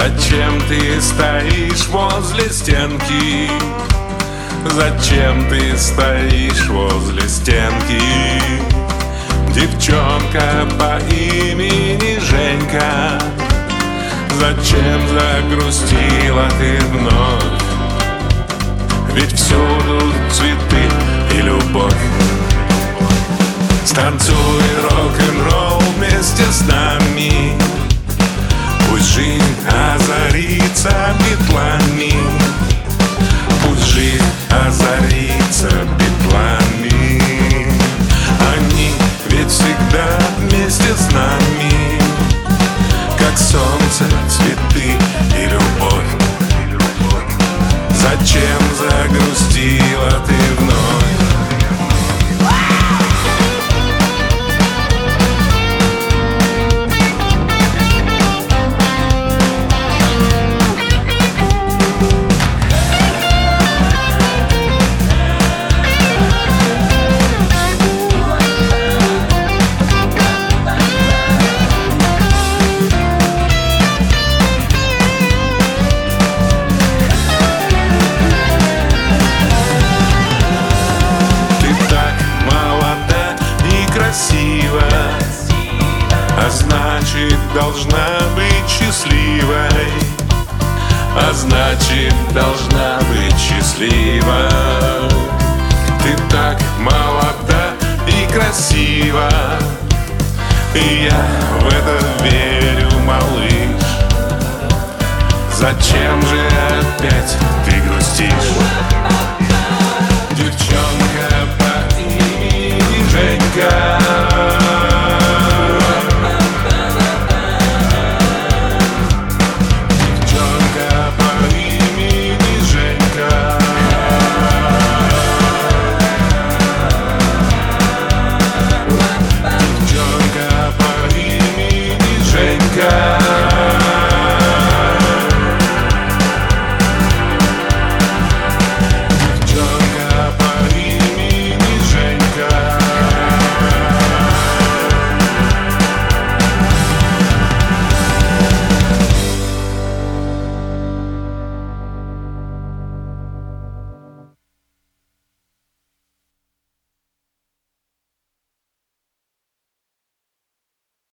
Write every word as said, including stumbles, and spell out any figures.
Зачем ты стоишь возле стенки? Зачем ты стоишь возле стенки? Девчонка по имени Женька, зачем загрустила ты вновь? Ведь всюду цветы и любовь. Станцуй рок-н-ролл вместе с нами, пусть жизнь озарится битлами, пусть жизнь озарится битлами. Они ведь всегда вместе с нами, как солнце, цветы и любовь. Зачем загрустила ты вновь? А значит, должна быть счастливой. А значит, должна быть счастлива. Ты так молода и красива, и я в это верю, малыш. Зачем же опять ты грустишь?